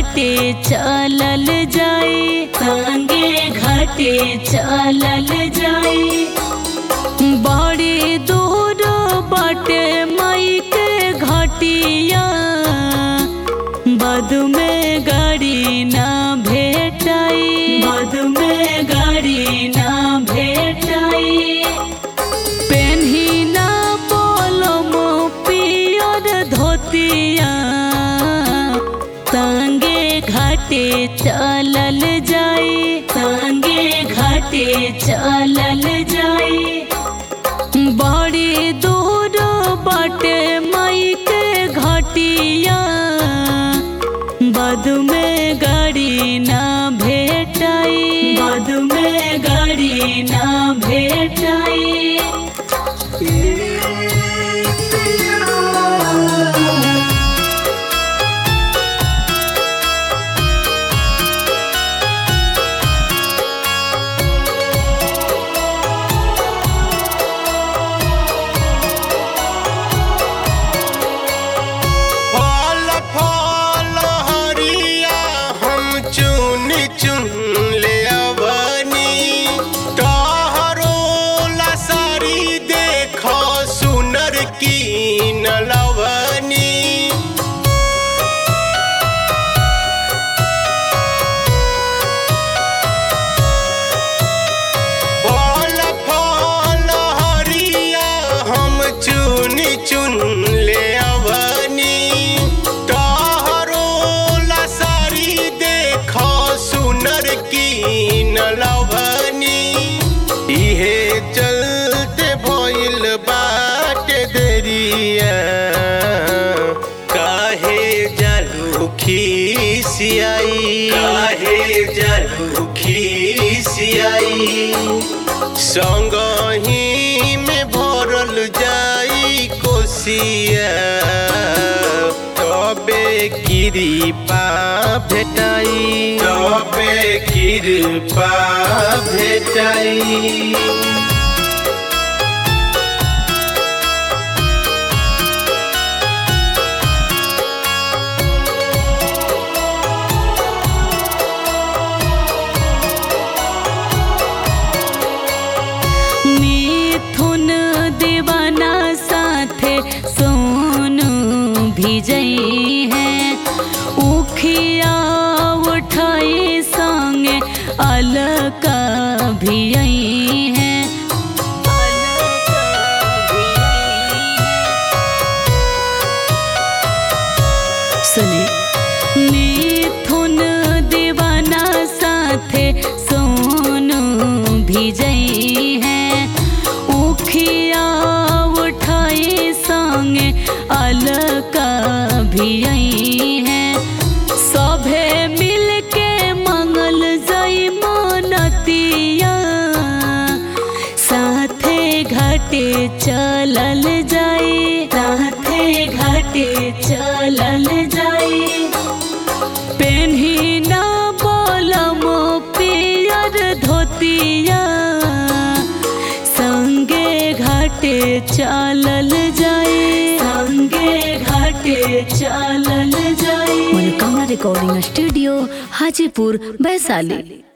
घाटे चलल जाई, संगे घाटे चलल जाई। बड़ी दूर बाटे माई के घाटिया, बद में गाड़ी ना भेटाई, बद में गाड़ी ना भेटाई। पेन्ही ना बोलम पियर धोतिया, संगे घाटे चलल जाई, संगे घाटे चलल जाई। बड़ी दूर बाटे माई के घाटिया, बद में गाड़ी ना भेटाई, बद में गाड़ी ना भेटाई। इहे चलते भइल बाटे देरिया, काहे जालू खिसियाई, काहे जालू खिसियाई। संगही में भरल जाई कोसिया, तबे कृपा भेटाई, तबे कृपा भेटाई। मिथुन दीवाना साथे सोनू भिजई है, उखिया उठाई संगे अलका भी आई है, सुने। मिथुन दीवाना साथे सोनू भिजई है, उखिया उठाई संगे अलका भी आई है। सभे मिल के मंगल जाई मनतिया, साथे घाटे चलल जाई, साथे घाटे चलल जाई। पेन्ही ना बोलम पियर धोतिया, संगे घाटे चलल जाई, संगे घाटे चलल जाई। मनोकामना रिकॉर्डिंग स्टूडियो, हाजीपुर, वैशाली।